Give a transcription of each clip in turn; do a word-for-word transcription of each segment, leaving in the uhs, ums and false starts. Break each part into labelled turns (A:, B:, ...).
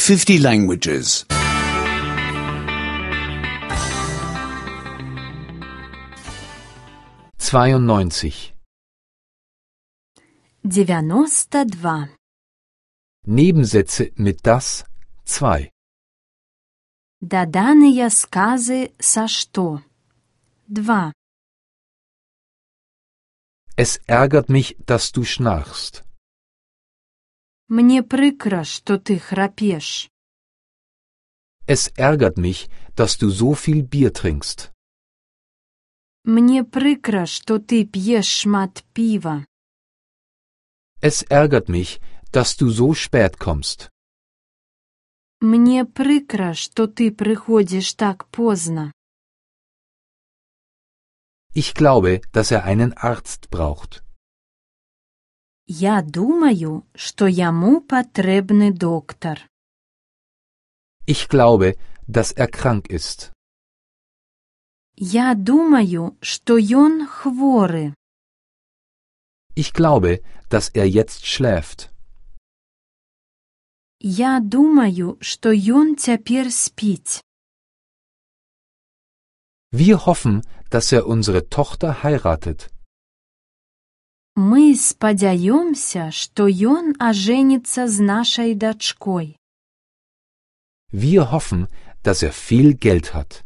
A: fifty languages.
B: zweiundneunzig.
C: девяносто два.
B: Nebensätze mit das zwei.
C: Доданыя сказы са што. два.
B: Es ärgert mich, dass du schnarchst.
C: Мне прыкра, што ты храпеш.
B: Es ärgert mich, dass du so viel Bier trinkst.
C: Мне прыкра, што ты п'еш шмат піва.
B: Es ärgert mich, dass du so spät kommst.
C: Мне прыкра, што ты прыходзіш так позна.
B: Ich glaube, dass er einen Arzt braucht.
C: Я думаю, што яму патрэбны доктар.
B: Ich glaube, dass er krank ist.
C: Я думаю, што ён хворы.
B: Ich glaube, dass er jetzt schläft.
C: Я думаю, што ён цяпер спіць.
B: Wir hoffen, dass er unsere Tochter heiratet.
C: Мы спадзяёмся, што ён ажэніцца з нашай дачкой.
B: Wir hoffen, dass er viel Geld hat.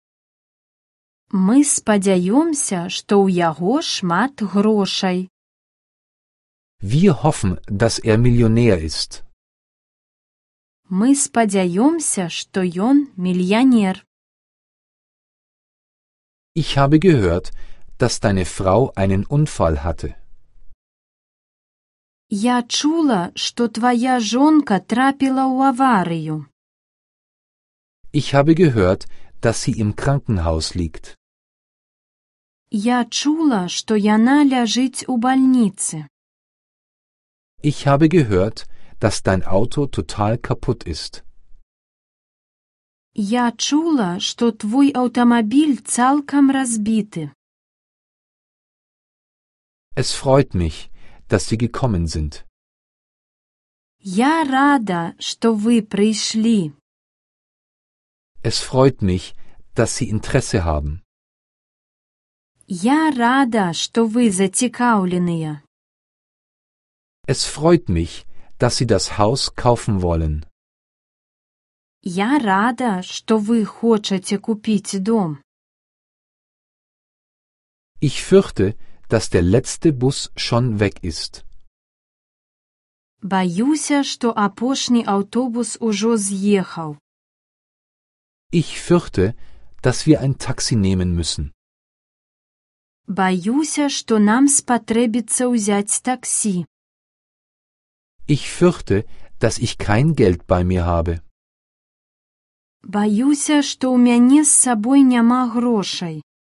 C: Мы спадзяёмся, што ў яго шмат грошай.
B: Wir hoffen, dass er Millionär ist.
C: Мы спадзяёмся, што ён мільянер.
B: Ich habe gehört, dass deine Frau einen Unfall hatte.
C: Я чула, што твая жонка трапіла ў аварыю.
B: Ich habe gehört, dass sie im Krankenhaus liegt.
C: Я чула, што яна ляжыць у бальніцы.
B: Ich habe gehört, dass dein Auto total kaputt ist.
C: Я чула, што твой аўтамабіль цалкам разбіты.
B: Es freut mich, dass Sie gekommen sind.
C: Я рада, што вы прыйшлі.
B: Es freut mich, dass Sie Interesse haben.
C: Я рада, што вы зацікаўленыя.
B: Es freut mich, dass Sie das Haus kaufen wollen.
C: Я рада, што вы хочаце купіць дом.
B: Ich fürchte, dass der letzte Bus schon weg ist.
C: Баюся, што апошні аўтобус ужо з'ехаў.
B: Ich fürchte, dass wir ein Taxi nehmen müssen.
C: Баюся, што нам спатрэбіцца ўзяць таксі.
B: Ich fürchte, dass ich kein Geld bei mir habe.
C: Баюся, што ў мяне з сабой няма грошай.